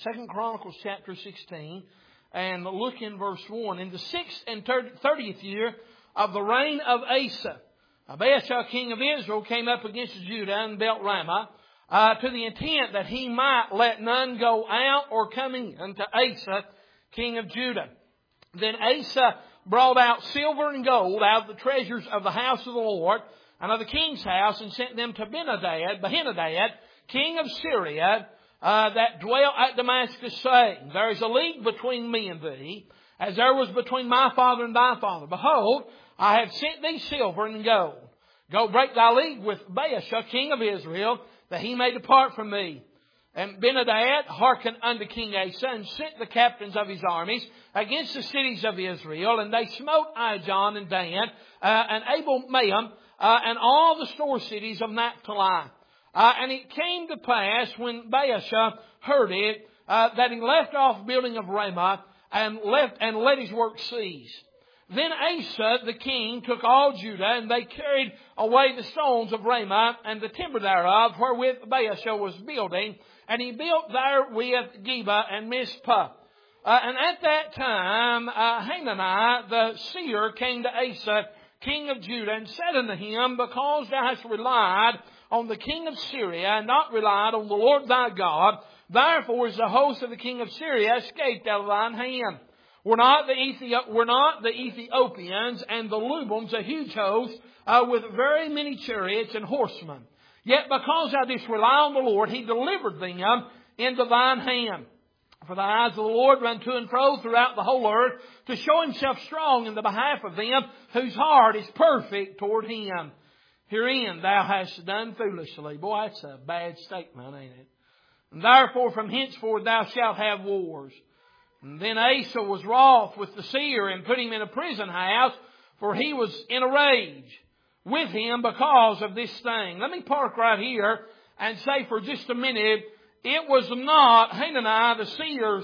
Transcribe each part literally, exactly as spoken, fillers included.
Second Chronicles chapter sixteen, and look in verse one. In the sixth and thirtieth year of the reign of Asa, Baasha, king of Israel, came up against Judah and built Ramah, uh, to the intent that he might let none go out or come in unto Asa, king of Judah. Then Asa brought out silver and gold out of the treasures of the house of the Lord and of the king's house, and sent them to Benhadad, Benhadad, king of Syria, uh, that dwelt at Damascus, saying, There is a league between me and thee, as there was between my father and thy father. Behold, I have sent thee silver and gold. Go break thy league with Baasha, king of Israel, that he may depart from me. And Benhadad hearkened unto King Asa, and sent the captains of his armies against the cities of Israel. And they smote Ijon and Dan, uh, and Abel-maim, uh, and all the store cities of Naphtali. Uh, and it came to pass, when Baasha heard it, uh, that he left off building of Ramah, and left and let his work cease. Then Asa the king took all Judah, and they carried away the stones of Ramah and the timber thereof, wherewith Baasha was building. And he built there with Geba and Mizpah. Uh, and at that time, uh, Hanani the seer came to Asa, king of Judah, and said unto him, Because thou hast relied on the king of Syria, and not relied on the Lord thy God, therefore is the host of the king of Syria escaped out of thine hand. Were not the, Ethi- were not the Ethiopians and the Lubims a huge host, uh, with very many chariots and horsemen? Yet because thou didst rely on the Lord, He delivered them into thine hand. For the eyes of the Lord run to and fro throughout the whole earth, to show Himself strong in the behalf of them whose heart is perfect toward Him. Herein thou hast done foolishly. Boy, that's a bad statement, ain't it? And therefore from henceforth thou shalt have wars. And then Asa was wroth with the seer, and put him in a prison house, for he was in a rage with him because of this thing. Let me park right here and say for just a minute, it was not Hanani the seer's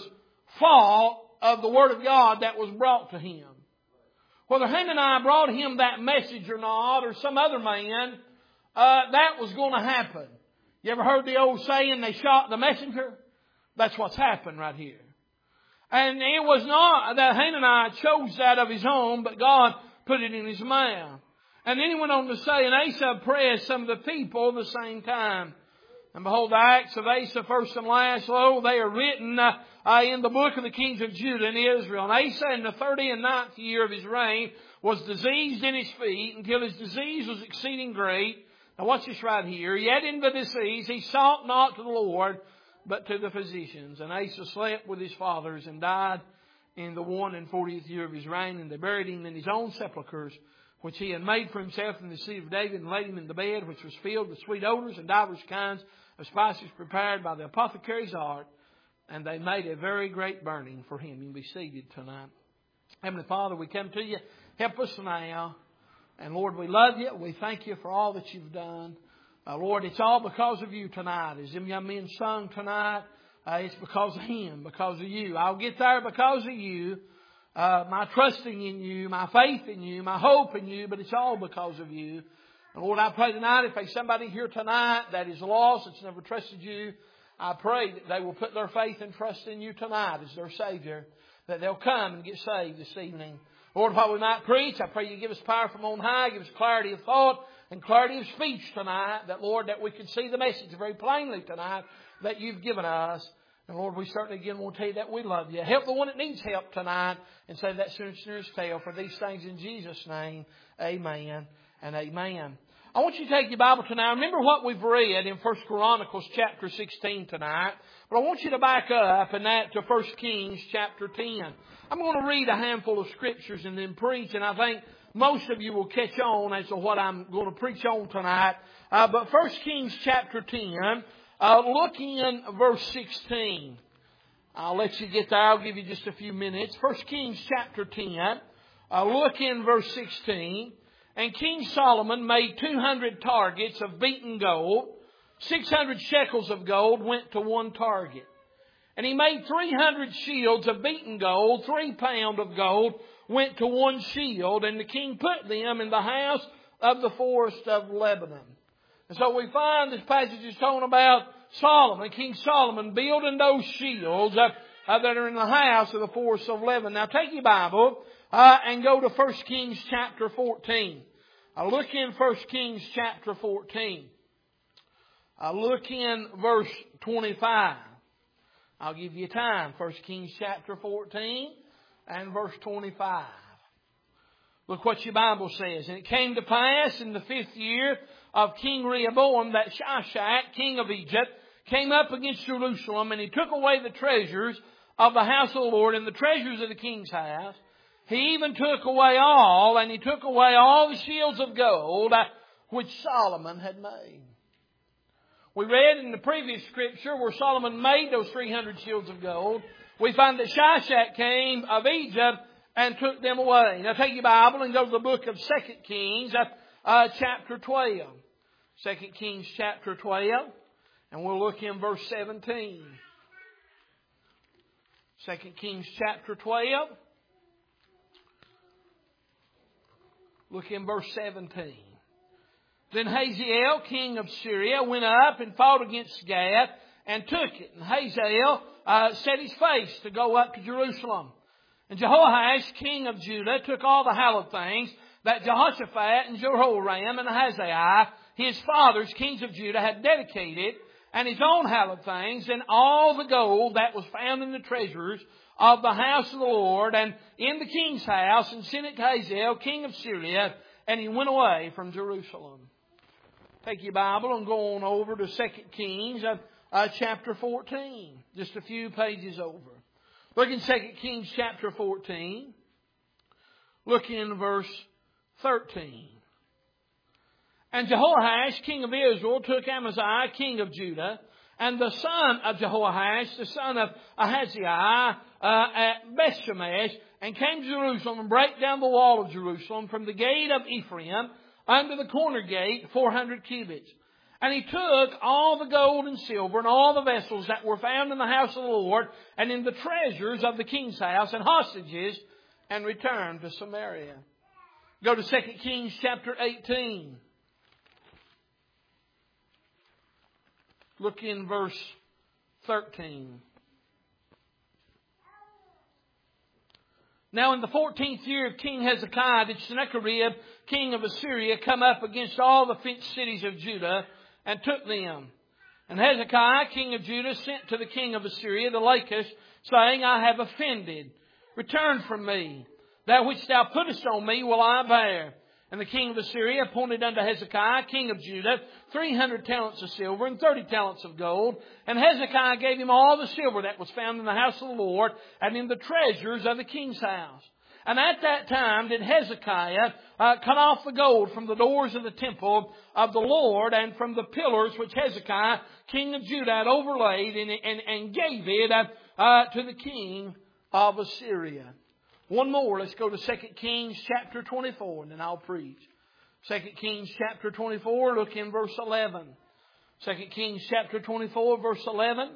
fault of the Word of God that was brought to him. Whether Hanani brought him that message or not, or some other man, uh, that was going to happen. You ever heard the old saying, they shot the messenger? That's what's happened right here. And it was not that Hanani chose that of his own, but God put it in his mouth. And then he went on to say, and Asa oppressed some of the people at the same time. And behold, the acts of Asa, first and last, lo, they are written uh, uh, in the book of the kings of Judah and Israel. And Asa, in the thirty and ninth year of his reign, was diseased in his feet, until his disease was exceeding great. Now watch this right here. Yet in the disease he sought not to the Lord, but to the physicians. And Asa slept with his fathers, and died in the one and fortieth year of his reign. And they buried him in his own sepulchres, which he had made for himself in the city of David, and laid him in the bed, which was filled with sweet odors and divers kinds of spices prepared by the apothecary's art. And they made a very great burning for him. You can be seated tonight. Heavenly Father, we come to you. Help us now. And Lord, we love you. We thank you for all that you've done. Uh, Lord, it's all because of you tonight. As them young men sung tonight, uh, it's because of Him, because of you. I'll get there because of you. Uh, my trusting in you, my faith in you, my hope in you, but it's all because of you. And Lord, I pray tonight, if there's somebody here tonight that is lost, that's never trusted you, I pray that they will put their faith and trust in you tonight as their Savior, that they'll come and get saved this evening. Lord, while we might preach, I pray you give us power from on high, give us clarity of thought and clarity of speech tonight, that, Lord, that we can see the message very plainly tonight that you've given us. And Lord, we certainly again want to tell you that we love you. Help the one that needs help tonight, and save that sinner's tale. For these things in Jesus' name, amen and amen. I want you to take your Bible tonight. Remember what we've read in First Chronicles chapter sixteen tonight. But I want you to back up and that to First Kings chapter ten. I'm going to read a handful of scriptures and then preach, and I think most of you will catch on as to what I'm going to preach on tonight. Uh, but First Kings chapter ten, uh, look in verse sixteen. I'll let you get there. I'll give you just a few minutes. First Kings chapter ten, uh, look in verse sixteen. And King Solomon made two hundred targets of beaten gold. six hundred shekels of gold went to one target. And he made three hundred shields of beaten gold. Three pound of gold went to one shield. And the king put them in the house of the forest of Lebanon. And so we find this passage is talking about Solomon, King Solomon, building those shields uh, uh, that are in the house of the forest of Lebanon. Now take your Bible uh, and go to First Kings chapter fourteen. Uh, look in First Kings chapter fourteen. Uh, look in verse twenty-five. I'll give you time. First Kings chapter fourteen and verse twenty-five. Look what your Bible says. And it came to pass in the fifth year of King Rehoboam that Shishak, king of Egypt, came up against Jerusalem, and he took away the treasures of the house of the Lord and the treasures of the king's house. He even took away all, and he took away all the shields of gold which Solomon had made. We read in the previous scripture where Solomon made those three hundred shields of gold. We find that Shishak came of Egypt and took them away. Now take your Bible and go to the book of Second Kings, uh, chapter twelve. Second Kings chapter twelve. And we'll look in verse seventeen. Second Kings chapter twelve. Look in verse seventeen. Then Hazael, king of Syria, went up and fought against Gath and took it. And Hazael uh, set his face to go up to Jerusalem. And Jehoash, king of Judah, took all the hallowed things that Jehoshaphat and Jehoram and Ahaziah, his fathers, kings of Judah, had dedicated, and his own hallowed things, and all the gold that was found in the treasures of the house of the Lord, and in the king's house, and sent it to Hazael, king of Syria, and he went away from Jerusalem. Take your Bible and go on over to Second Kings uh, uh, chapter fourteen. Just a few pages over. Look in Second Kings chapter fourteen. Look in verse thirteen. And Jehoash, king of Israel, took Amaziah, king of Judah, and the son of Jehoash, the son of Ahaziah, uh, at Bethshemesh, and came to Jerusalem and brake down the wall of Jerusalem from the gate of Ephraim unto the corner gate, four hundred cubits. And he took all the gold and silver and all the vessels that were found in the house of the Lord and in the treasures of the king's house and hostages, and returned to Samaria. Go to Second Kings chapter eighteen. Look in verse thirteen. Now in the fourteenth year of King Hezekiah did Sennacherib, king of Assyria, come up against all the fenced cities of Judah, and took them. And Hezekiah, king of Judah, sent to the king of Assyria, to Lachish, saying, I have offended. Return from me. That which thou puttest on me will I bear. And the king of Assyria appointed unto Hezekiah, king of Judah, three hundred talents of silver and thirty talents of gold. And Hezekiah gave him all the silver that was found in the house of the Lord and in the treasures of the king's house. And at that time did Hezekiah uh, cut off the gold from the doors of the temple of the Lord and from the pillars which Hezekiah, king of Judah, had overlaid, and, and, and gave it uh, uh, to the king of Assyria. One more. Let's go to Second Kings chapter twenty-four, and then I'll preach. Second Kings chapter twenty-four, look in verse eleven. Second Kings chapter twenty-four, verse eleven.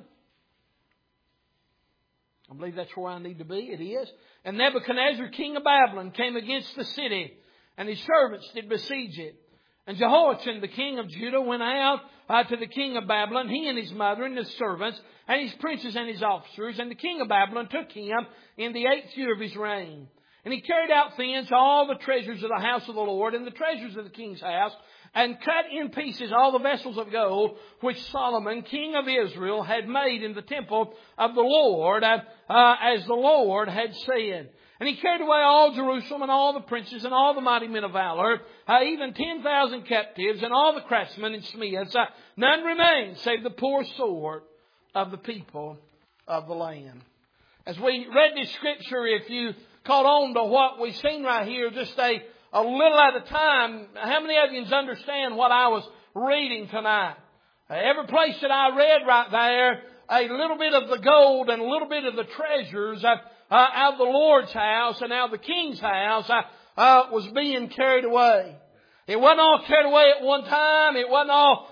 I believe that's where I need to be. It is. And Nebuchadnezzar, king of Babylon, came against the city, and his servants did besiege it. And Jehoiachin, the king of Judah, went out uh, to the king of Babylon, he and his mother and his servants, and his princes and his officers. And the king of Babylon took him in the eighth year of his reign. And he carried out thence all the treasures of the house of the Lord and the treasures of the king's house, and cut in pieces all the vessels of gold which Solomon, king of Israel, had made in the temple of the Lord, uh, uh, as the Lord had said. And he carried away all Jerusalem and all the princes and all the mighty men of valor, uh, even ten thousand captives and all the craftsmen and smiths. Uh, none remained save the poor sword of the people of the land. As we read this scripture, if you caught on to what we've seen right here, just a, a little at a time, how many of you understand what I was reading tonight? Uh, every place that I read right there, a little bit of the gold and a little bit of the treasures uh, uh, out of the Lord's house and out of the king's house uh, uh, was being carried away. It wasn't all carried away at one time. It wasn't all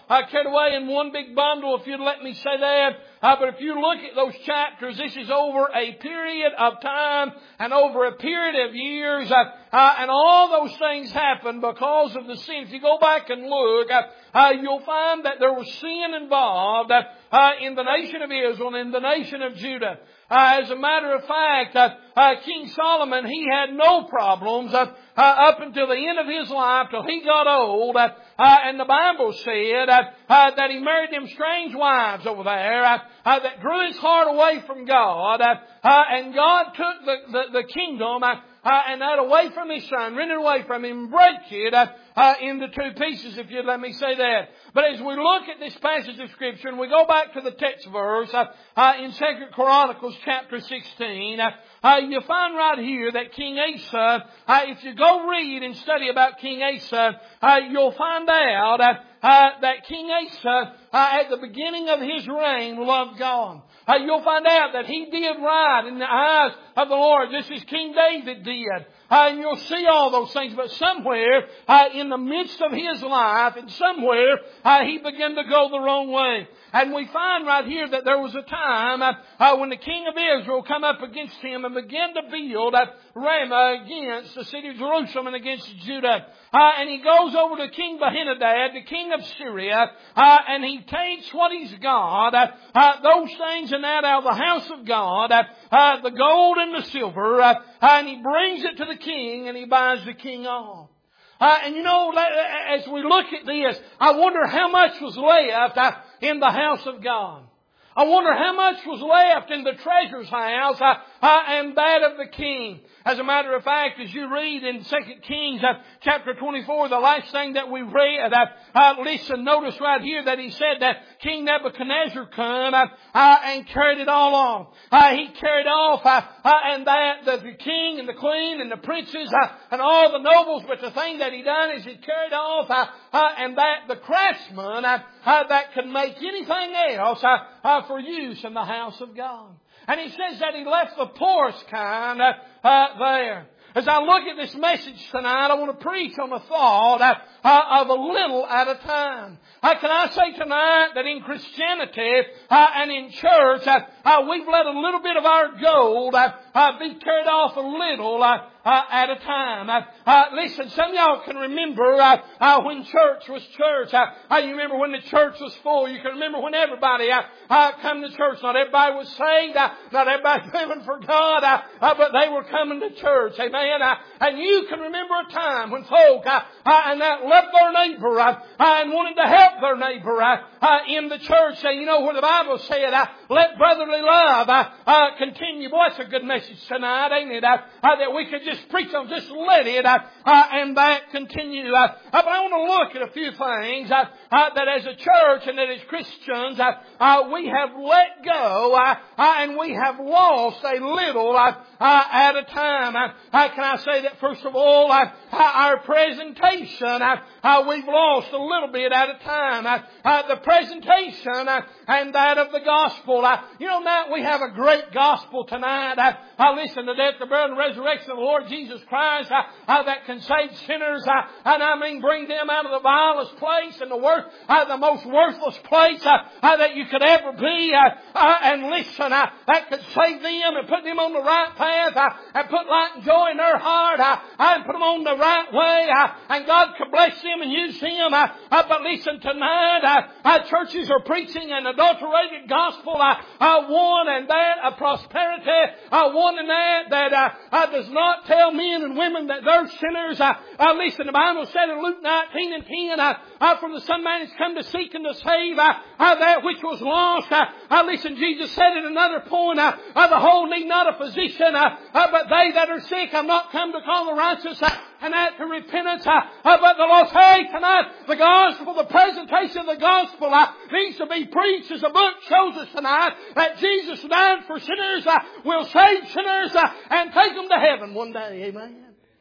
uh, carried away in one big bundle, if you'd let me say that. Uh, but if you look at those chapters, this is over a period of time and over a period of years. Uh, uh, and all those things happened because of the sin. If you go back and look, uh, uh, you'll find that there was sin involved uh, uh, in the nation of Israel and in the nation of Judah. Uh, as a matter of fact, uh, uh, King Solomon, he had no problems uh, uh, up until the end of his life, till he got old. Uh, uh, and the Bible said uh, uh, that he married them strange wives over there uh, uh, that drew his heart away from God. Uh, uh, and God took the, the, the kingdom uh, uh, and that away from His Son, rent it away from Him, break it uh, uh, into two pieces, if you'd let me say that. But as we look at this passage of Scripture, and we go back to the text verse uh, uh, in Second Chronicles chapter sixteen, uh, uh, you find right here that King Asa, uh, if you go read and study about King Asa, uh, you'll find out uh, uh, that King Asa, uh, at the beginning of his reign, loved God. Uh, you'll find out that he did right in the eyes of the Lord, just as King David did. Uh, and you'll see all those things, but somewhere uh, in the midst of his life, and somewhere uh, he began to go the wrong way. And we find right here that there was a time uh, uh, when the king of Israel come up against him and began to build uh, Ramah against the city of Jerusalem and against Judah. Uh, and he goes over to King Benhadad, the king of Syria, uh, and he takes what he's got, uh, uh, those things and that out of the house of God, uh, uh, the gold and the silver, uh, uh, and he brings it to the king and he buys the king off. Uh, and you know, as we look at this, I wonder how much was left uh, in the house of God. I wonder how much was left in the treasurer's house uh, uh, and that of the king. As a matter of fact, as you read in Second Kings uh, chapter twenty-four, the last thing that we read, uh, uh, listen, notice right here that he said that King Nebuchadnezzar come uh, uh, and carried it all off. Uh, he carried off uh, uh, and that the, the king and the queen and the princes uh, and all the nobles, but the thing that he done is he carried off uh, uh, and that the craftsman uh, uh, that could make anything else uh, uh, for use in the house of God. And he says that he left the poorest kind uh, uh, there. As I look at this message tonight, I want to preach on the thought uh, uh, of a little at a time. Uh, can I say tonight that in Christianity uh, and in church, uh, uh, we've let a little bit of our gold uh, uh, be carried off a little uh, uh, at a time. Uh, uh, listen, some of y'all can remember uh, uh, when church was church. Uh, uh, you remember when the church was full. You can remember when everybody uh, uh, come to church. Not everybody was saved. Uh, not everybody living for God. Uh, uh, but they were coming to church. Amen. Uh, and you can remember a time when folk uh, uh, and that loved their neighbor uh, uh, and wanted to help their neighbor uh, uh, in the church. Uh, you know where the Bible said, uh, let brotherly love uh, uh, continue. Boy, that's a good message tonight, ain't it? Uh, uh, that we could just preach on, just let it uh, uh, and that continue. Uh, uh, but I want to look at a few things uh, uh, that as a church and that as Christians uh, uh, we have let go uh, uh, and we have lost a little uh, uh, at a time. Uh, uh, can I say that first of all, uh, uh, our presentation, uh, uh, we've lost a little bit at a time. Uh, uh, the presentation uh, and that of the gospel. Uh, you know, now we have a great gospel tonight. Uh, uh, listen, the death, the burial, and resurrection of the Lord Jesus Christ uh, uh, that can save sinners, uh, and I mean bring them out of the vilest place and the worst, uh, the most worthless place uh, uh, that you could ever be. Uh, uh, and listen, uh, that could save them and put them on the right path uh, and put light and joy in their heart uh, and put them on the right way. Uh, and God could bless them and use them. Uh, uh, but listen, tonight uh, uh, churches are preaching an adulterated gospel, uh, uh, one and that of prosperity, uh, one and that that uh, uh, does not tell men and women that they're sinners. Uh, uh, listen, the Bible said in Luke nineteen and ten, uh, uh, for the Son of Man has come to seek and to save uh, uh, that which was lost. Uh, uh, listen, Jesus said at another point, uh, uh, the whole need not a physician, uh, uh, but they that are sick. I'm not come to call the righteous uh, and that to repentance, uh, uh, but the Lord. Hey, tonight, the gospel, the presentation of the gospel uh, needs to be preached as the book shows us tonight, that Jesus died for sinners, uh, will save sinners, uh, and take them to heaven one day. Amen.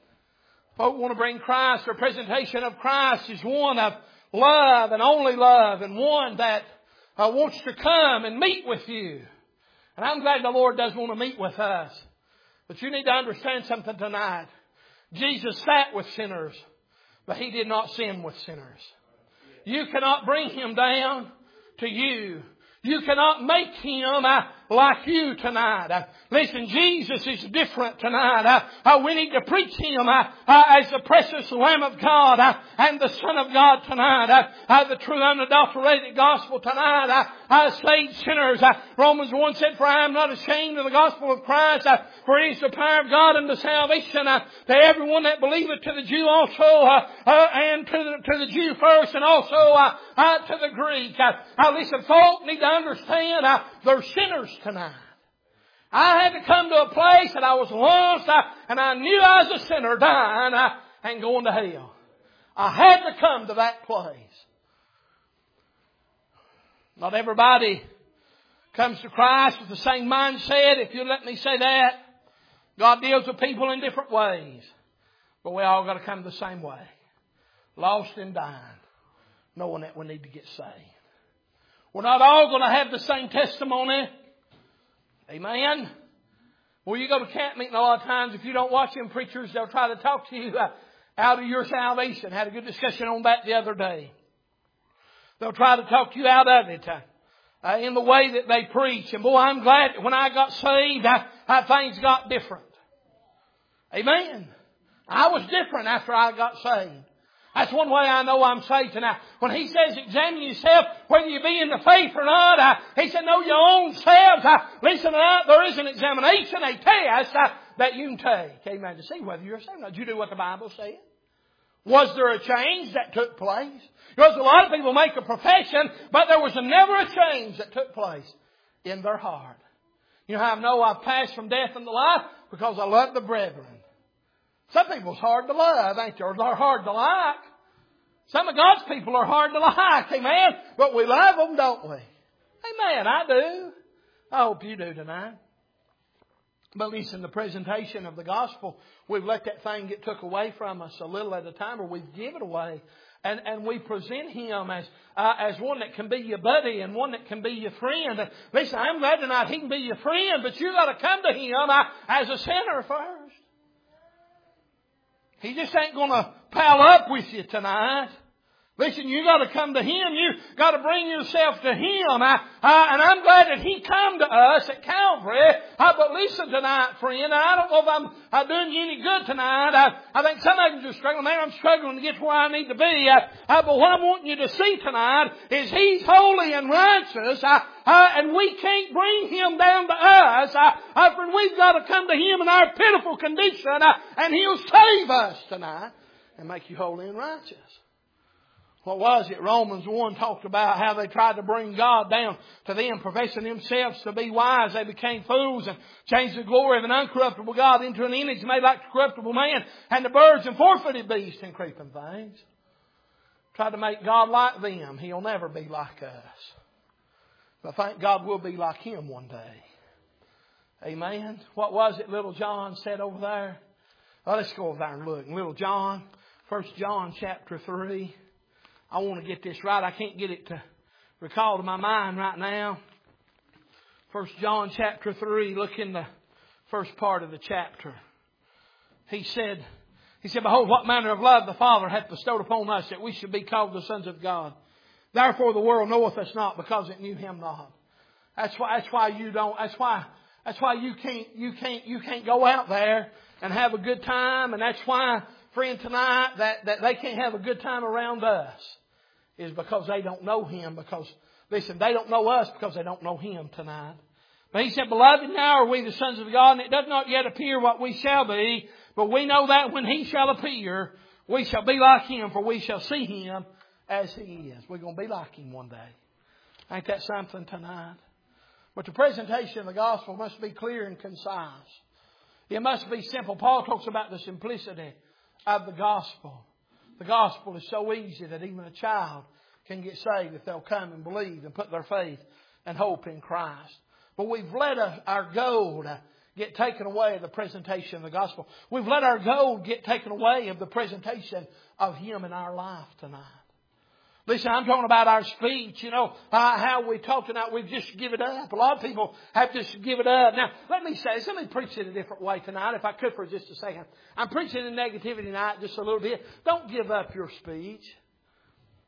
Folk want to bring Christ. Their presentation of Christ is one of love and only love, and one that uh, wants to come and meet with you. And I'm glad the Lord does want to meet with us. But you need to understand something tonight. Jesus sat with sinners, but He did not sin with sinners. You cannot bring him down to you. You cannot make him uh, like you tonight. Uh, listen, Jesus is different tonight. Uh, uh, we need to preach him uh, uh, as the precious Lamb of God uh, and the Son of God tonight. Uh, uh, the true unadulterated gospel tonight. Uh, uh, saved sinners. Uh, Romans one said, "For I am not ashamed of the gospel of Christ, uh, for it is the power of God unto salvation uh, to everyone that believeth, to the Jew also, uh, uh, and to the, to the Jew first, and also uh, uh, to the Greek." Uh, uh, listen, folk need to understand uh, they're sinners tonight. I had to come to a place that I was lost uh, and I knew I was a sinner dying uh, and going to hell. I had to come to that place. Not everybody comes to Christ with the same mindset, if you let me say that. God deals with people in different ways. But we all got to come the same way. Lost and dying, knowing that we need to get saved. We're not all going to have the same testimony. Amen. Well, you go to camp meeting a lot of times, if you don't watch them preachers, they'll try to talk to you uh, out of your salvation. Had a good discussion on that the other day. They'll try to talk you out of it uh, uh, in the way that they preach. And boy, I'm glad that when I got saved, uh, uh, things got different. Amen. I was different after I got saved. That's one way I know I'm saved tonight. When he says examine yourself whether you be in the faith or not, uh, he said know your own selves. Uh, listen to that. There is an examination, a test uh, that you can take. Amen. To see whether you're saved. Now, did you do what the Bible said? Was there a change that took place? Because a lot of people make a profession, but there was never a change that took place in their heart. You know how I know I've passed from death into life? Because I love the brethren. Some people's hard to love, ain't they? Or they're hard to like. Some of God's people are hard to like, amen? But we love them, don't we? Amen, I do. I hope you do tonight. But at least in the presentation of the gospel, we've let that thing get took away from us a little at a time, or we've given it away. And, and we present him as uh, as one that can be your buddy and one that can be your friend. And listen, I'm glad tonight he can be your friend, but you got to come to him uh, as a sinner first. He just ain't going to pal up with you tonight. Listen, you got to come to him. You got to bring yourself to him. I, I, and I'm glad that he come to us at Calvary. I, but listen tonight, friend, I don't know if I'm, I'm doing you any good tonight. I, I think some of you are struggling. Man, I'm struggling to get to where I need to be. I, I, but what I'm wanting you to see tonight is he's holy and righteous. I, I, and we can't bring him down to us. I, I, friend, we've got to come to him in our pitiful condition. I, and he'll save us tonight and make you holy and righteous. What was it? Romans one talked about how they tried to bring God down to them, professing themselves to be wise. They became fools and changed the glory of an uncorruptible God into an image made like a corruptible man, and the birds and four-footed beasts and creeping things. Tried to make God like them. He'll never be like us. But I think God will be like him one day. Amen. What was it little John said over there? Well, let's go over there and look. Little John, First John chapter three. I want to get this right. I can't get it to recall to my mind right now. First John chapter three, look in the first part of the chapter. He said, He said, Behold, what manner of love the Father hath bestowed upon us, that we should be called the sons of God. Therefore the world knoweth us not, because it knew him not. That's why that's why you don't that's why that's why you can't you can't you can't go out there and have a good time, and that's why, friend, tonight that, that they can't have a good time around us is because they don't know him. Because, listen, they don't know us because they don't know him tonight. But he said, Beloved, now are we the sons of God, and it does not yet appear what we shall be, but we know that when he shall appear, we shall be like him, for we shall see him as he is. We're going to be like him one day. Ain't that something tonight? But the presentation of the gospel must be clear and concise. It must be simple. Paul talks about the simplicity of the gospel. The gospel is so easy that even a child can get saved if they'll come and believe and put their faith and hope in Christ. But we've let our gold get taken away of the presentation of the gospel. We've let our gold get taken away of the presentation of him in our life tonight. Listen, I'm talking about our speech, you know, uh, how we talk tonight. We've just given it up. A lot of people have just given it up. Now, let me say this. Let me preach it a different way tonight, if I could for just a second. I'm preaching in negativity tonight just a little bit. Don't give up your speech.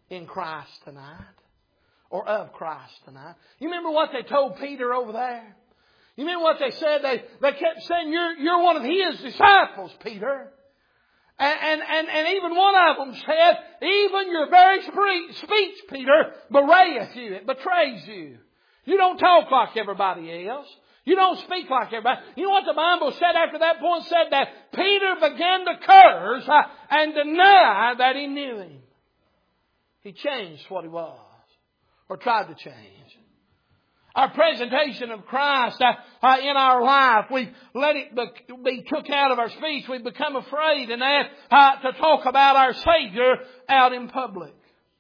in Christ tonight? Or of Christ tonight? You remember what they told Peter over there? You remember what they said? They, they kept saying, you're, you're one of His disciples, Peter. And, and, and, and even one of them said, even your very speech, Peter, bewrayeth you. It betrays you. You don't talk like everybody else. You don't speak like everybody. You know what the Bible said after that point? It said that Peter began to curse uh, and deny that he knew Him. He changed what he was. Or tried to change. Our presentation of Christ uh, uh, in our life, we let it be, be took out of our speech. We become afraid and that uh, to talk about our Savior out in public.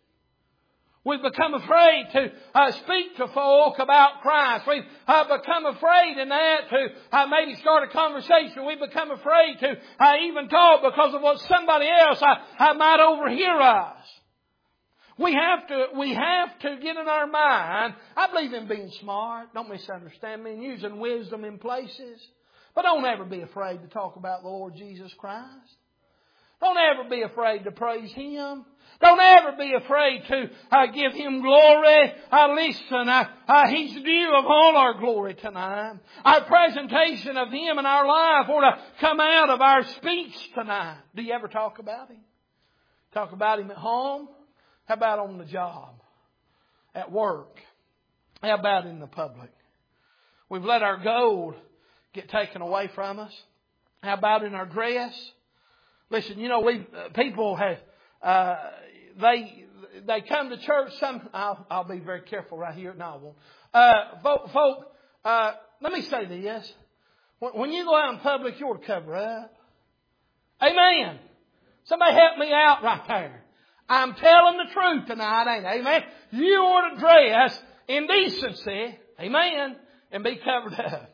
We've become afraid to uh, speak to folk about Christ. We've uh, become afraid in that to uh, maybe start a conversation. We've become afraid to uh, even talk because of what somebody else uh, uh, might overhear us. We have to, we have to get in our mind. I believe in being smart. Don't misunderstand me. And using wisdom in places. But don't ever be afraid to talk about the Lord Jesus Christ. Don't ever be afraid to praise Him. Don't ever be afraid to uh, give Him glory. Uh, listen, uh, uh, He's due of all our glory tonight. Our presentation of Him in our life ought to come out of our speech tonight. Do you ever talk about Him? Talk about Him at home? How about on the job? At work? How about in the public? We've let our gold get taken away from us. How about in our dress? Listen, you know, we uh, people have uh, they they come to church. Some I'll, I'll be very careful right here. No, I won't. Uh, folk, folk uh, let me say this: when, when you go out in public, you ought to cover up. Amen. Somebody help me out right there. I'm telling the truth tonight, ain't I? Amen. You ought to dress in decency. Amen. And be covered up.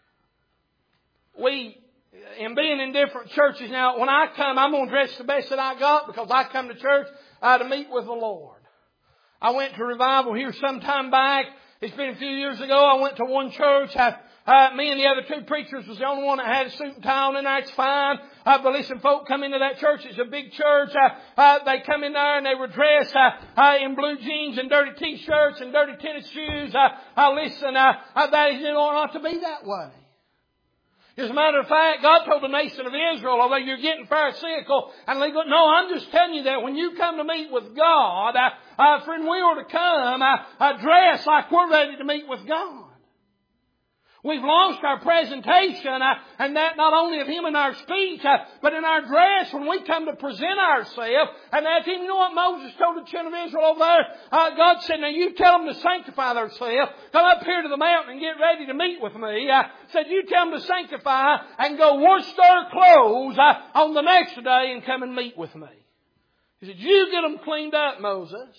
We, in being in different churches now, when I come, I'm going to dress the best that I got because I come to church uh, to meet with the Lord. I went to revival here some time back. It's been a few years ago. I went to one church. I, uh, me and the other two preachers was the only one that had a suit and tie on in there. It's fine. Uh, but listen, folk come into that church. It's a big church. Uh, uh, they come in there and they were dressed uh, uh, in blue jeans and dirty t-shirts and dirty tennis shoes. Uh, uh, listen, uh, uh, that is not to be that way. As a matter of fact, God told the nation of Israel, although you're getting pharisaical and legal, no, I'm just telling you that when you come to meet with God, uh, uh, friend, we ought to come uh, uh, dressed like we're ready to meet with God. We've lost our presentation, uh, and that not only of Him in our speech, uh, but in our dress when we come to present ourselves. And that's Him. You know what Moses told the children of Israel over there? Uh, God said, now you tell them to sanctify themselves. Come up here to the mountain and get ready to meet with me. Uh, said, you tell them to sanctify and go wash their clothes uh, on the next day and come and meet with me. He said, you get them cleaned up, Moses.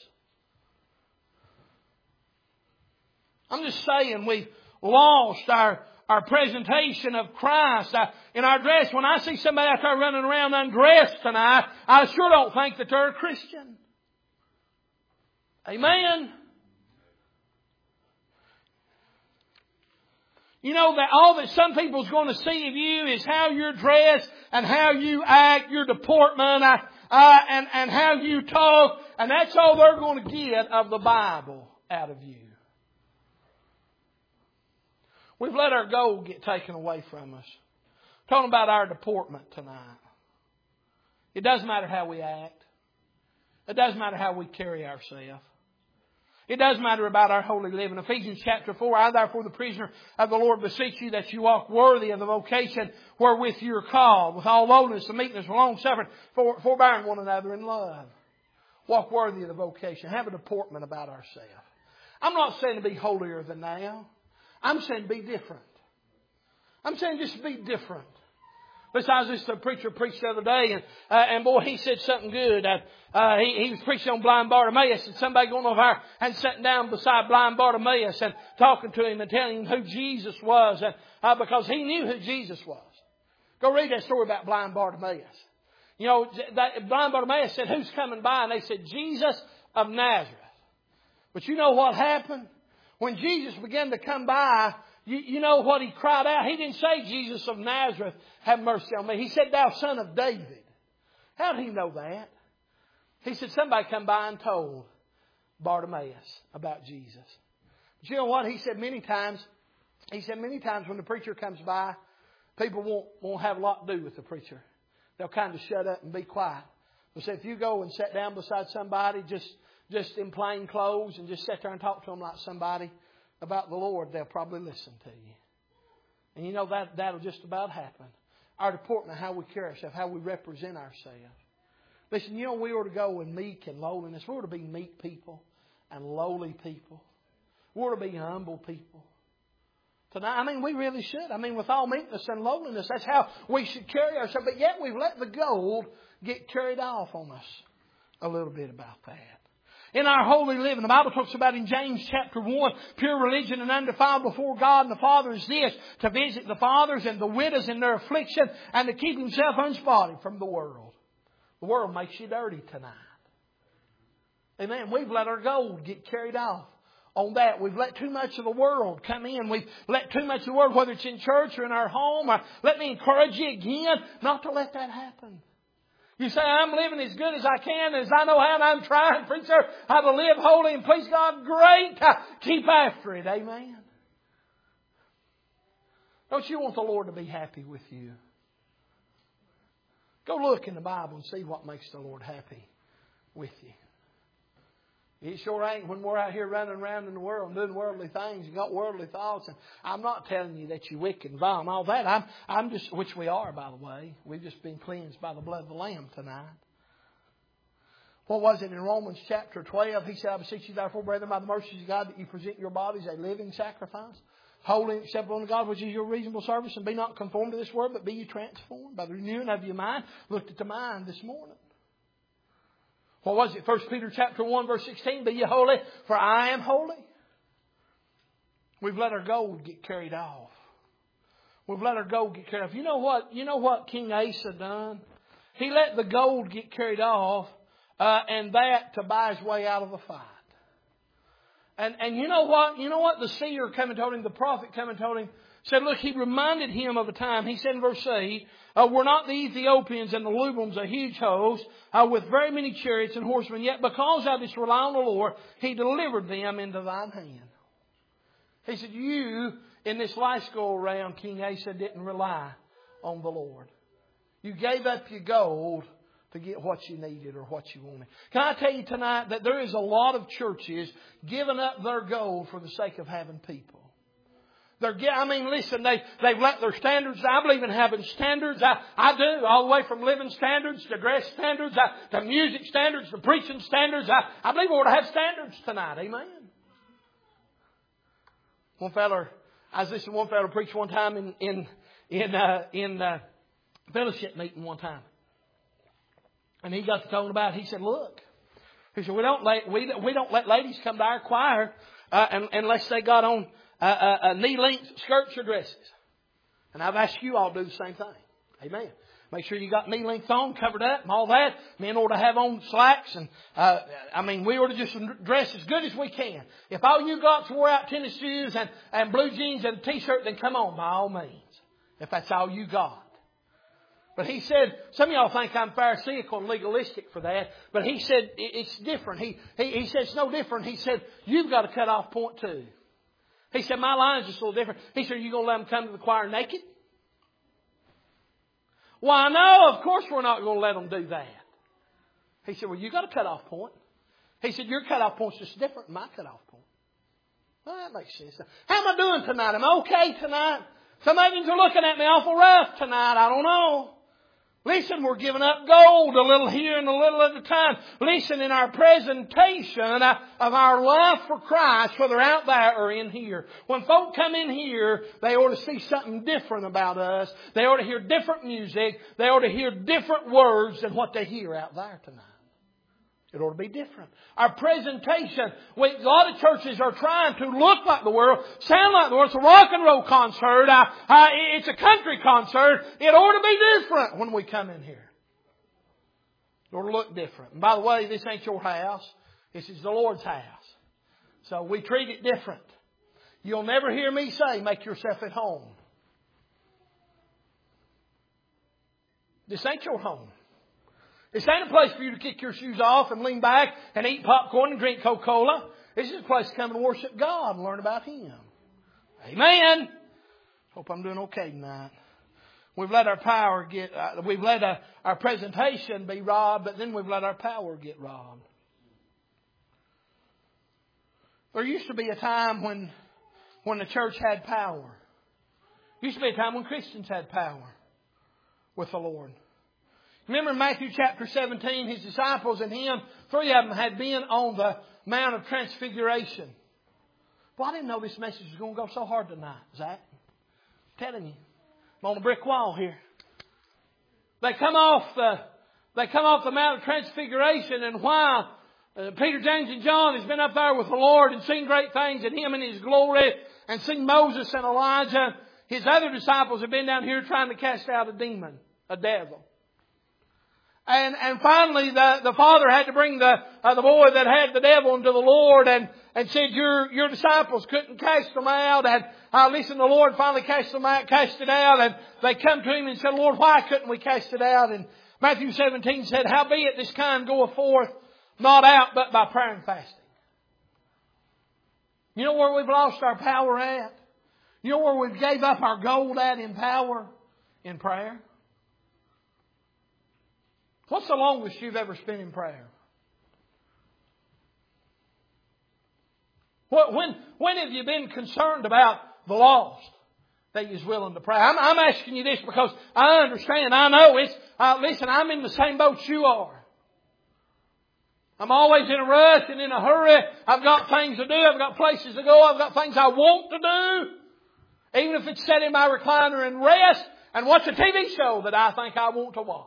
I'm just saying we've lost our, our presentation of Christ uh, in our dress. When I see somebody out there running around undressed tonight, I sure don't think that they're a Christian. Amen. You know that all that some people's going to see of you is how you're dressed and how you act, your deportment, uh, uh, and, and how you talk. And that's all they're going to get of the Bible out of you. We've let our gold get taken away from us. Talking about our deportment tonight. It doesn't matter how we act. It doesn't matter how we carry ourselves. It doesn't matter about our holy living. Ephesians chapter four, I therefore the prisoner of the Lord beseech you that you walk worthy of the vocation wherewith you are called, with all lowliness and meekness and long suffering, for, forbearing one another in love. Walk worthy of the vocation. Have a deportment about ourselves. I'm not saying to be holier than thou. I'm saying be different. I'm saying just be different. Besides, this, the preacher preached the other day, and uh, and boy, he said something good. Uh, uh, he, he was preaching on blind Bartimaeus, and somebody going over there and sitting down beside blind Bartimaeus and talking to him and telling him who Jesus was, and uh, because he knew who Jesus was. Go read that story about blind Bartimaeus. You know, that blind Bartimaeus said, "Who's coming by?" And they said, "Jesus of Nazareth." But you know what happened? When Jesus began to come by, you, you know what he cried out? He didn't say, "Jesus of Nazareth, have mercy on me." He said, "Thou son of David." How did he know that? He said, somebody come by and told Bartimaeus about Jesus. But you know what? He said many times, he said many times when the preacher comes by, people won't, won't have a lot to do with the preacher. They'll kind of shut up and be quiet. But say, if you go and sit down beside somebody just, just in plain clothes and just sit there and talk to them like somebody about the Lord, they'll probably listen to you. And you know, that, that'll just about happen. Our deportment, how we carry ourselves, how we represent ourselves. Listen, you know, we ought to go in meek and lowliness. We ought to be meek people and lowly people. We ought to be humble people. Tonight, I mean, we really should. I mean, with all meekness and lowliness, that's how we should carry ourselves. But yet we've let the gold get carried off on us a little bit about that. In our holy living, the Bible talks about in James chapter one, pure religion and undefiled before God and the Father is this, to visit the fathers and the widows in their affliction and to keep himself unspotted from the world. The world makes you dirty tonight. Amen. We've let our gold get carried off on that. We've let too much of the world come in. We've let too much of the world, whether it's in church or in our home. Or let me encourage you again not to let that happen. You say, I'm living as good as I can, as I know how, and I'm trying, preacher, how to live holy and please God. Great. Keep after it. Amen. Don't you want the Lord to be happy with you? Go look in the Bible and see what makes the Lord happy with you. It sure ain't when we're out here running around in the world and doing worldly things and got worldly thoughts. And I'm not telling you that you're wicked and vile and all that. I'm, I'm just, which we are, by the way. We've just been cleansed by the blood of the Lamb tonight. What was it in Romans chapter twelve? He said, I beseech you therefore, brethren, by the mercies of God, that you present your bodies a living sacrifice, holy and acceptable unto God, which is your reasonable service, and be not conformed to this world, but be ye transformed by the renewing of your mind. Looked at the mind this morning. What was it? First Peter chapter one verse sixteen. Be ye holy, for I am holy. We've let our gold get carried off. We've let our gold get carried off. You know what? You know what King Asa done? He let the gold get carried off, uh, and that to buy his way out of the fight. And and you know what? You know what? The seer come and told him, the prophet come and told him, said, look, he reminded him of a time. He said in verse eight, uh, were not the Ethiopians and the Lubims a huge host uh, with very many chariots and horsemen? Yet because thou didst rely on the Lord, He delivered them into thine hand. He said, you in this last go around, King Asa, didn't rely on the Lord. You gave up your gold to get what you needed or what you wanted. Can I tell you tonight that there is a lot of churches giving up their gold for the sake of having people. They're, I mean, listen, they, they've let their standards. I believe in having standards. I, I do, all the way from living standards to dress standards, I, to music standards, to preaching standards. I, I believe we ought to have standards tonight. Amen. One feller, I was listening to one feller preach one time in in in uh, in uh, fellowship meeting one time, and he got to talking about. He said, "Look," he said, "We don't let we we don't let ladies come to our choir uh, and, unless they got on." Uh, uh, uh, knee-length skirts or dresses. And I've asked you all to do the same thing. Amen. Make sure you got knee-length on, covered up and all that. Men ought to have on slacks. And uh, I mean, we ought to just dress as good as we can. If all you got to wear out tennis shoes and, and blue jeans and a t-shirt, then come on, by all means. If that's all you got. But he said, some of y'all think I'm pharisaical and legalistic for that. But he said, it's different. He, he, he said, it's no different. He said, you've got a cut-off point too. He said, my line's just a little different. He said, are you going to let them come to the choir naked? Why, no, of course we're not going to let them do that. He said, well, you got a cutoff point. He said, your cutoff point's just different than my cutoff point. Well, that makes sense. How am I doing tonight? Am I okay tonight? Some of you are looking at me awful rough tonight. I don't know. Listen, we're giving up gold a little here and a little at a time. Listen, in our presentation of our life for Christ, whether out there or in here. When folk come in here, they ought to see something different about us. They ought to hear different music. They ought to hear different words than what they hear out there tonight. It ought to be different. Our presentation, we, a lot of churches are trying to look like the world, sound like the world. It's a rock and roll concert. Uh, uh, it's a country concert. It ought to be different when we come in here. It ought to look different. And by the way, this ain't your house. This is the Lord's house. So we treat it different. You'll never hear me say, make yourself at home. This ain't your home. This ain't a place for you to kick your shoes off and lean back and eat popcorn and drink Coca-Cola. This is a place to come and worship God and learn about Him. Amen. Hope I'm doing okay tonight. We've let our power get, uh, we've let uh, our presentation be robbed, but then we've let our power get robbed. There used to be a time when, when the church had power. There used to be a time when Christians had power with the Lord. Remember in Matthew chapter seventeen, His disciples and Him, three of them had been on the Mount of Transfiguration. Well, I didn't know this message was going to go so hard tonight, Zach. I'm telling you. I'm on a brick wall here. They come off the, they come off the Mount of Transfiguration, and while uh, Peter, James and John has been up there with the Lord and seen great things in Him and His glory and seen Moses and Elijah, His other disciples have been down here trying to cast out a demon, a devil. And, and finally the, the father had to bring the, uh, the boy that had the devil into the Lord and, and said, your, your disciples couldn't cast them out. And, uh, listen, the Lord finally cast them out, cast it out. And they come to Him and said, Lord, why couldn't we cast it out? And Matthew seventeen said, howbeit this kind goeth forth not out but by prayer and fasting. You know where we've lost our power at? You know where we've gave up our gold at in power? In prayer. What's the longest you've ever spent in prayer? What, when, when have you been concerned about the lost that you're willing to pray? I'm, I'm asking you this because I understand. I know it's, uh, listen, I'm in the same boat you are. I'm always in a rush and in a hurry. I've got things to do. I've got places to go. I've got things I want to do. Even if it's sit in my recliner and rest and watch a T V show that I think I want to watch.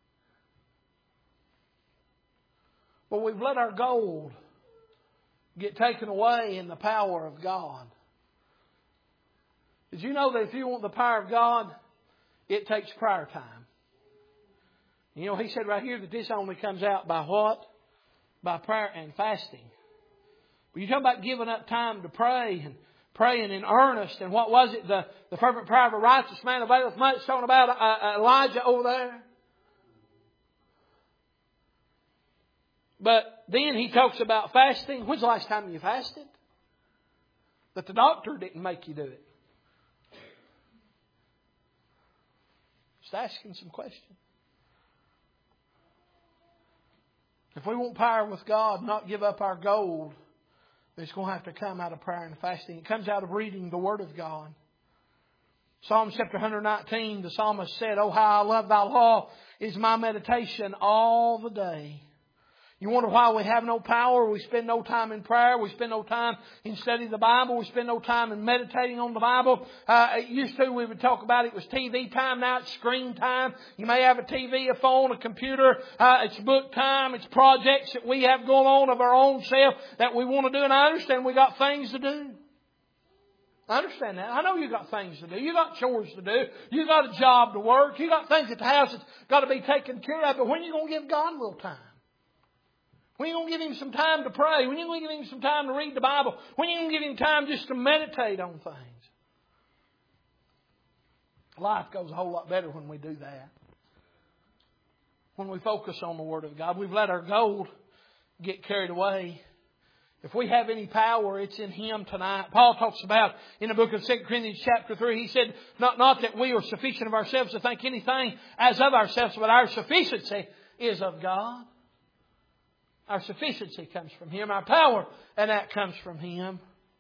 But we've let our gold get taken away in the power of God. Did you know that if you want the power of God, it takes prayer time? You know, He said right here that this only comes out by what? By prayer and fasting. When you talk about giving up time to pray and praying in earnest, and what was it? The, the fervent prayer of a righteous man availeth much. Talking about uh, Elijah over there. But then He talks about fasting. When's the last time you fasted? That the doctor didn't make you do it. Just asking some questions. If we want power with God, not give up our gold, it's going to have to come out of prayer and fasting. It comes out of reading the Word of God. Psalm chapter one nineteen, the psalmist said, oh, how I love Thy law is my meditation all the day. You wonder why we have no power? We spend no time in prayer. We spend no time in studying the Bible. We spend no time in meditating on the Bible. Uh, it used to, we would talk about it was T V time. Now it's screen time. You may have a T V, a phone, a computer. Uh, it's book time. It's projects that we have going on of our own self that we want to do. And I understand we got things to do. I understand that. I know you got things to do. You got chores to do. You got a job to work. You got things at the house that's got to be taken care of. But when are you going to give God a little time? When are you going to give Him some time to pray? When are you going to give Him some time to read the Bible? When are you going to give Him time just to meditate on things? Life goes a whole lot better when we do that. When we focus on the Word of God. We've let our gold get carried away. If we have any power, it's in Him tonight. Paul talks about in the book of Second Corinthians chapter three, he said, not, not that we are sufficient of ourselves to think anything as of ourselves, but our sufficiency is of God. Our sufficiency comes from Him. Our power, and that comes from Him.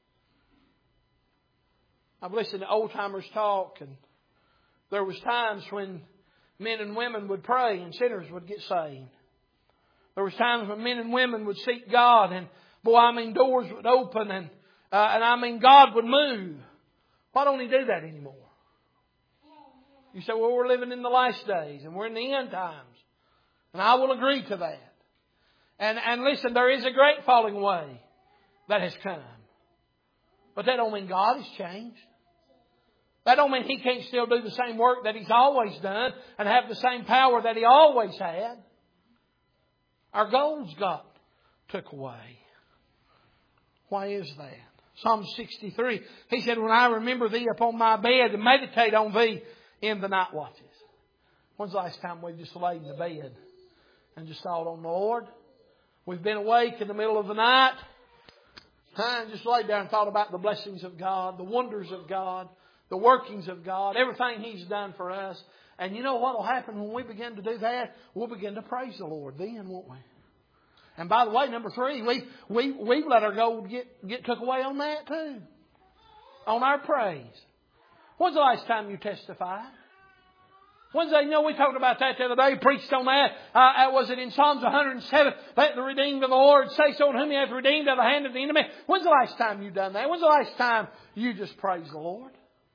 I've listened to old timers talk, and there was times when men and women would pray and sinners would get saved. There was times when men and women would seek God, and boy, I mean, doors would open, and uh, and I mean, God would move. Why don't He do that anymore? You say, well, we're living in the last days, and we're in the end times, and I will agree to that. And, and listen, there is a great falling away that has come. But that don't mean God has changed. That don't mean He can't still do the same work that He's always done and have the same power that He always had. Our goals got took away. Why is that? Psalm sixty-three, he said, when I remember Thee upon my bed and meditate on Thee in the night watches. When's the last time we just laid in the bed and just thought on the Lord. We've been awake in the middle of the night and just laid there and thought about the blessings of God, the wonders of God, the workings of God, everything He's done for us. And you know what will happen when we begin to do that? We'll begin to praise the Lord then, won't we? And by the way, number three, we, we, we've let our gold get, get took away on that too. On our praise. When's the last time you testified? When's the, you know, we talked about that the other day, preached on that. Uh, was it in Psalms one hundred seven? Let the redeemed of the Lord say so to whom He hath redeemed out of the hand of the enemy. When's the last time you done that? When's the last time you just praised the Lord?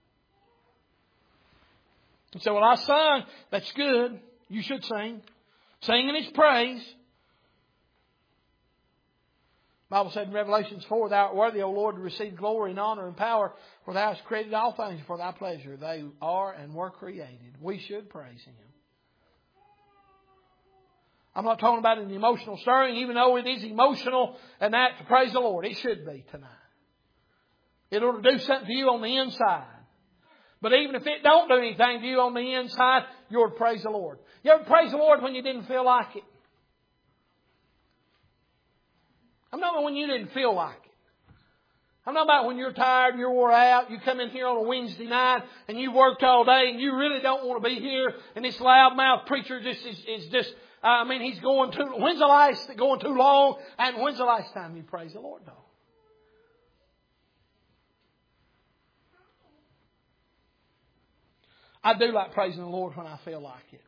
And so, well, I sung. That's good. You should sing. Singing His praise. The Bible said in Revelations four, Thou art worthy, O Lord, to receive glory and honor and power, for Thou hast created all things for Thy pleasure. They are and were created. We should praise Him. I'm not talking about an emotional stirring, even though it is emotional and that to praise the Lord. It should be tonight. It ought to do something to you on the inside. But even if it don't do anything to you on the inside, you ought to praise the Lord. You ever praise the Lord when you didn't feel like it? I'm not about when you didn't feel like it. I'm not about when you're tired and you're wore out. You come in here on a Wednesday night and you worked all day and you really don't want to be here. And this loudmouth preacher just is, is just, uh, I mean, he's going too, when's the last, going too long? And when's the last time you praised the Lord, though? I do like praising the Lord when I feel like it.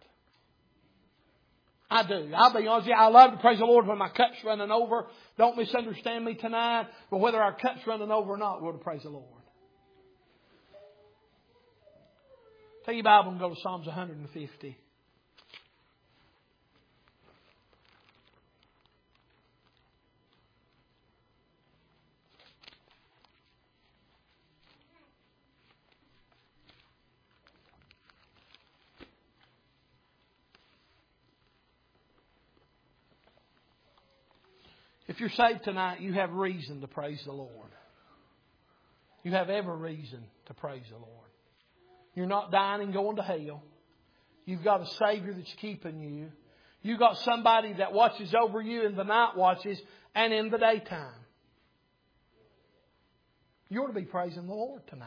I do. I'll be honest with you. I love to praise the Lord when my cup's running over. Don't misunderstand me tonight. But whether our cup's running over or not, we're to praise the Lord. Take your Bible and go to Psalms one hundred fifty. If you're saved tonight, you have reason to praise the Lord. You have every reason to praise the Lord. You're not dying and going to hell. You've got a Savior that's keeping you. You've got somebody that watches over you in the night watches and in the daytime. You ought to be praising the Lord tonight.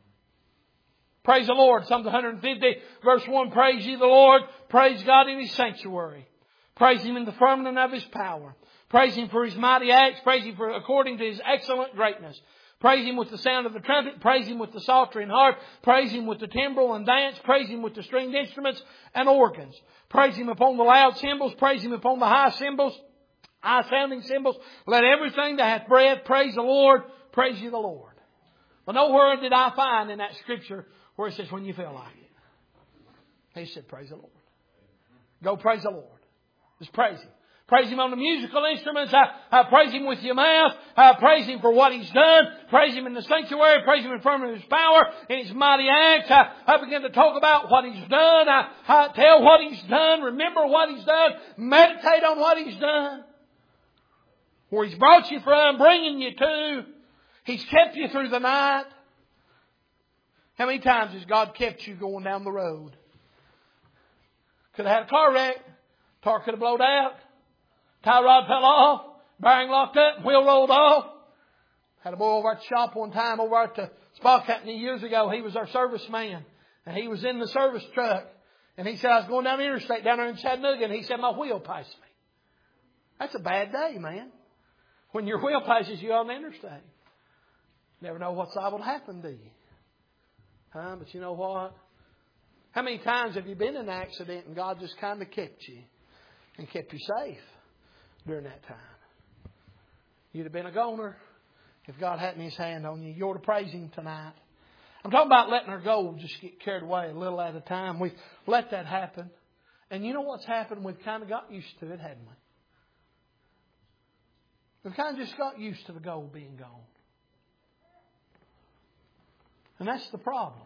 Praise the Lord. Psalm one hundred fifty, verse one. Praise ye the Lord. Praise God in His sanctuary. Praise Him in the firmament of His power. Praise Him for His mighty acts. Praise Him for according to His excellent greatness. Praise Him with the sound of the trumpet. Praise Him with the psaltery and harp. Praise Him with the timbrel and dance. Praise Him with the stringed instruments and organs. Praise Him upon the loud cymbals. Praise Him upon the high cymbals, high sounding cymbals. Let everything that hath breath praise the Lord. Praise ye the Lord. Well, nowhere did I find in that scripture where it says when you feel like it. He said praise the Lord. Go praise the Lord. Just praise Him. Praise Him on the musical instruments. I, I praise Him with your mouth. I praise Him for what He's done. Praise Him in the sanctuary. Praise Him in front of His power, in His mighty acts. I, I begin to talk about what He's done. I, I tell what He's done. Remember what He's done. Meditate on what He's done. Where He's brought you from, bringing you to. He's kept you through the night. How many times has God kept you going down the road? Could have had a car wreck. Car could have blown out. Tie rod fell off. Bearing locked up. Wheel rolled off. Had a boy over at the shop one time over at the Spa Company years ago. He was our serviceman. And he was in the service truck. And he said, I was going down the interstate down there in Chattanooga. And he said, my wheel passed me. That's a bad day, man. When your wheel passes you on the interstate. Never know what's liable to happen to you. Huh? But you know what? How many times have you been in an accident and God just kind of kept you and kept you safe during that time? You'd have been a goner if God hadn't His hand on you. You ought to praise Him tonight. I'm talking about letting our gold just get carried away a little at a time. We've let that happen. And you know what's happened? We've kind of got used to it, hadn't we? We've kind of just got used to the gold being gone. And that's the problem.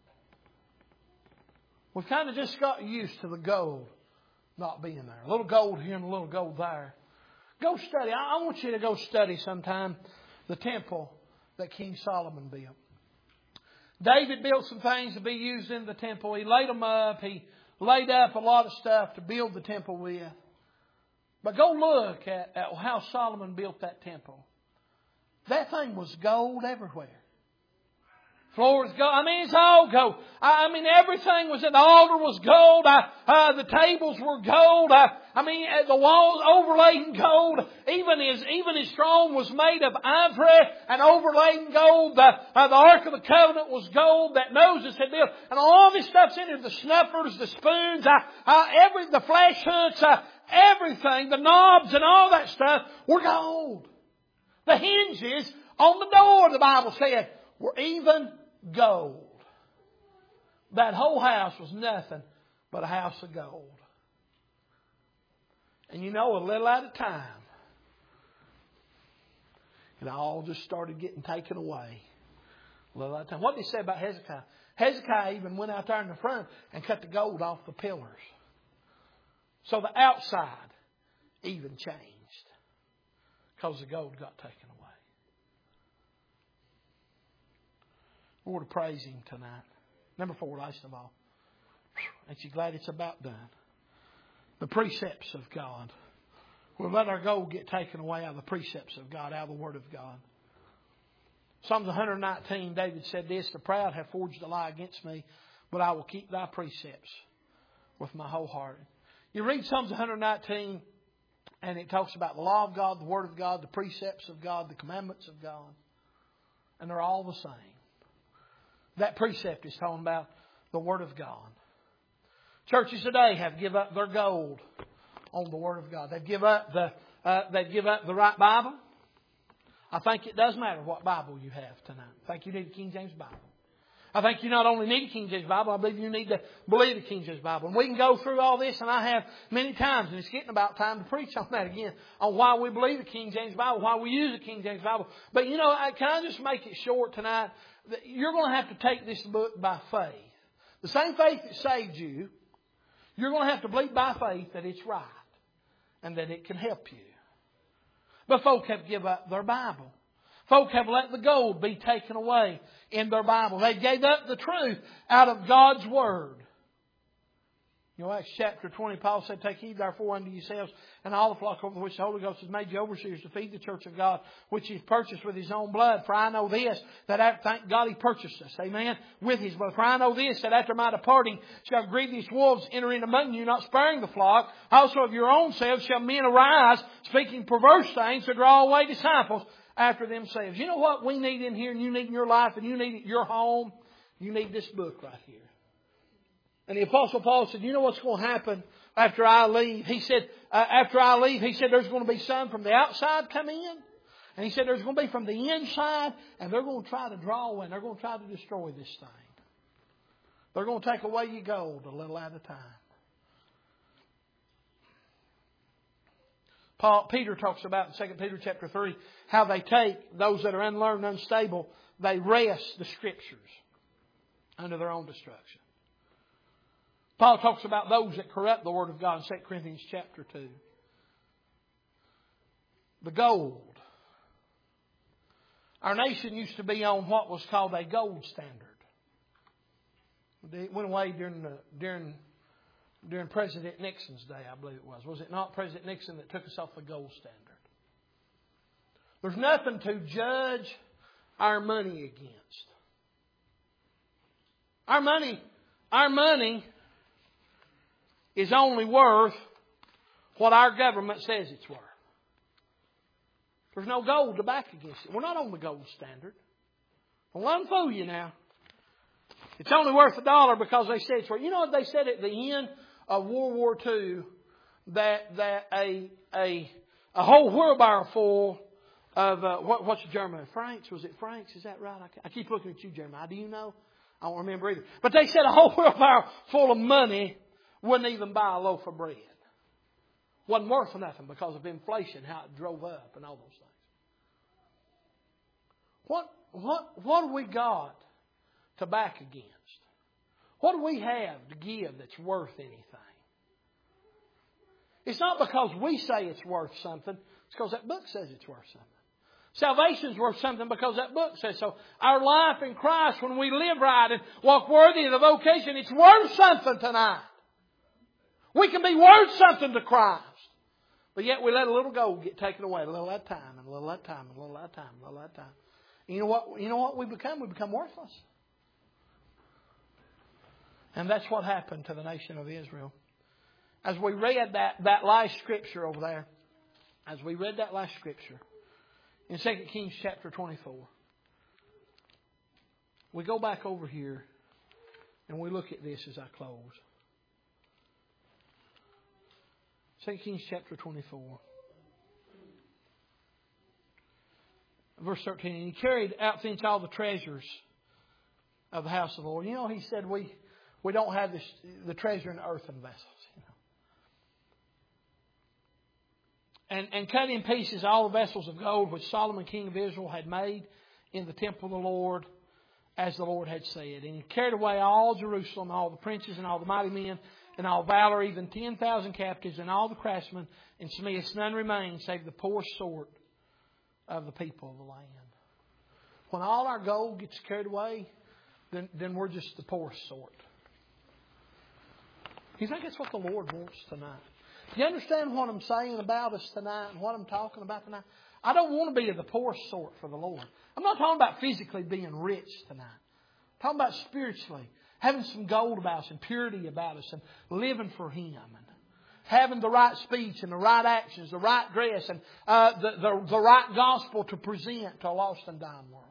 We've kind of just got used to the gold not being there. A little gold here and a little gold there. Go study. I want you to go study sometime the temple that King Solomon built. David built some things to be used in the temple. He laid them up. He laid up a lot of stuff to build the temple with. But go look at, at how Solomon built that temple. That thing was gold everywhere. Floors gold. I mean, it's all gold. I, I mean, everything was in the altar was gold. I, uh, the tables were gold. I, I mean, the walls overlaid in gold. Even his even his throne was made of ivory and overlaid in gold. The, uh, the Ark of the Covenant was gold that Moses had built, and all this stuff's in there. The snuffers, the spoons, uh, uh, every the flash hooks, uh, everything, the knobs, and all that stuff were gold. The hinges on the door, the Bible said, were even gold. That whole house was nothing but a house of gold. And you know, a little at a time, it all just started getting taken away. A little at a time. What did he say about Hezekiah? Hezekiah even went out there in the front and cut the gold off the pillars. So the outside even changed. Because the gold got taken away. Lord, praise Him tonight. Number four, last of all. Ain't you glad it's about done? The precepts of God. We'll let our gold get taken away out of the precepts of God, out of the Word of God. Psalms one nineteen, David said this, the proud have forged a lie against me, but I will keep thy precepts with my whole heart. You read Psalms one nineteen, and it talks about the law of God, the Word of God, the precepts of God, the commandments of God. And they're all the same. That precept is talking about the Word of God. Churches today have given up their gold on the Word of God. They've given up the uh, they've given up the right Bible. I think it does matter what Bible you have tonight. I think you need a King James Bible. I think you not only need a King James Bible, I believe you need to believe the King James Bible. And we can go through all this, and I have many times, and it's getting about time to preach on that again, on why we believe the King James Bible, why we use the King James Bible. But you know, can I just make it short tonight? You're going to have to take this book by faith. The same faith that saved you, you're going to have to believe by faith that it's right and that it can help you. But folk have given up their Bible. Folk have let the gold be taken away in their Bible. They gave up the truth out of God's Word. You know, Acts chapter twenty, Paul said, take heed therefore unto yourselves and all the flock over which the Holy Ghost has made you overseers to feed the church of God, which He has purchased with His own blood. For I know this, that after, thank God He purchased us, amen, with His blood. For I know this, that after my departing shall grievous wolves enter in among you, not sparing the flock. Also of your own selves shall men arise, speaking perverse things to draw away disciples after themselves. You know what we need in here, and you need in your life, and you need at your home? You need this book right here. And the Apostle Paul said, you know what's going to happen after I leave? He said, uh, after I leave, he said, there's going to be some from the outside come in. And he said, there's going to be from the inside, and they're going to try to draw in. They're going to try to destroy this thing. They're going to take away your gold a little at a time. Paul, Peter talks about in Second Peter chapter three, how they take those that are unlearned, unstable, they wrest the Scriptures under their own destruction. Paul talks about those that corrupt the Word of God in Second Corinthians chapter two. The gold. Our nation used to be on what was called a gold standard. It went away during the, during during President Nixon's day, I believe it was. Was it not President Nixon that took us off the gold standard? There's nothing to judge our money against. Our money, our money is only worth what our government says it's worth. There's no gold to back against it. We're not on the gold standard. Don't let them fool you now. It's only worth a dollar because they say it's worth. You know what they said at the end of World War Two? That that a a a whole wheelbarrow full of uh, what, what's German? Francs? Was it Francs? Is that right? I, I keep looking at you, Jeremiah. Do you know? I don't remember either. But they said a whole wheelbarrow full of money wouldn't even buy a loaf of bread. Wasn't worth nothing because of inflation, how it drove up and all those things. What what what have we got to back against? What do we have to give that's worth anything? It's not because we say it's worth something. It's because that book says it's worth something. Salvation's worth something because that book says so. Our life in Christ, when we live right and walk worthy of the vocation, it's worth something tonight. We can be worth something to Christ But yet we let a little gold get taken away, a little at a time, and a little at a time, and a little at a time, and a little at a time. And you know what? You know what we become? We become worthless. And that's what happened to the nation of Israel. As we read that, that last scripture over there, as we read that last scripture in Second Kings chapter twenty-four, we go back over here and we look at this as I close. Second Kings chapter twenty-four. Verse thirteen. And he carried out thence all the treasures of the house of the Lord. You know, he said we, we don't have this, the treasure in earthen vessels. You know. And, and cut in pieces all the vessels of gold which Solomon king of Israel had made in the temple of the Lord, as the Lord had said. And he carried away all Jerusalem, all the princes and all the mighty men, and all valor, even ten thousand captives, and all the craftsmen and smiths. None remained save the poor sort of the people of the land. When all our gold gets carried away, then, then we're just the poor sort. You think that's what the Lord wants tonight? Do you understand what I'm saying about us tonight and what I'm talking about tonight? I don't want to be of the poor sort for the Lord. I'm not talking about physically being rich tonight. I'm talking about spiritually. Having some gold about us and purity about us and living for Him. And having the right speech and the right actions, the right dress and uh, the, the, the right gospel to present to a lost and dying world.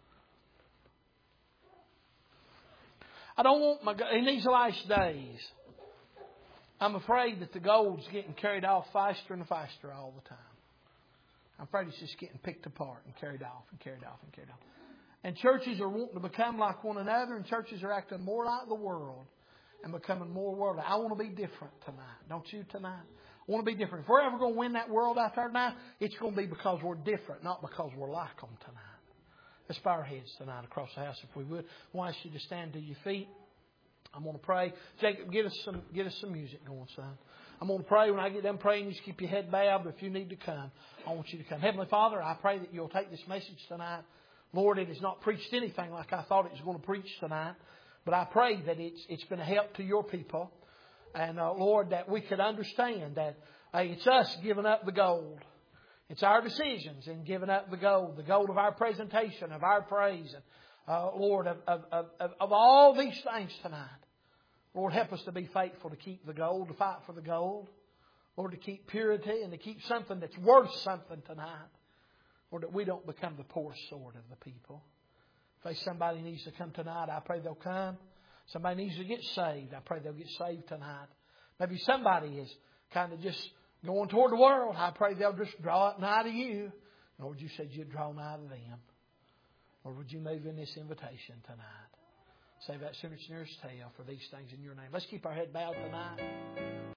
I don't want my... In these last days, I'm afraid that the gold's getting carried off faster and faster all the time. I'm afraid it's just getting picked apart and carried off and carried off and carried off. And churches are wanting to become like one another, and churches are acting more like the world and becoming more worldly. I want to be different tonight. Don't you tonight? I want to be different. If we're ever going to win that world out there tonight, it's going to be because we're different, not because we're like them tonight. Let's bow our heads tonight across the house if we would. I want you to stand to your feet. I'm going to pray. Jacob, get us some, get us some music going, son. I'm going to pray. When I get done praying, you just keep your head bowed. But if you need to come, I want you to come. Heavenly Father, I pray that you'll take this message tonight. Lord, it has not preached anything like I thought it was going to preach tonight. But I pray that it's it's been a help to your people. And, uh, Lord, that we could understand that uh, it's us giving up the gold. It's our decisions in giving up the gold. The gold of our presentation, of our praise. And, uh, Lord, of, of, of, of all these things tonight. Lord, help us to be faithful to keep the gold, to fight for the gold. Lord, to keep purity and to keep something that's worth something tonight. Lord, that we don't become the poor sort of the people. If somebody needs to come tonight, I pray they'll come. Somebody needs to get saved. I pray they'll get saved tonight. Maybe somebody is kind of just going toward the world. I pray they'll just draw it nigh to you. Lord, you said you'd draw nigh to them. Lord, would you move in this invitation tonight? Save that sinner's nearest tail for these things in your name. Let's keep our head bowed tonight.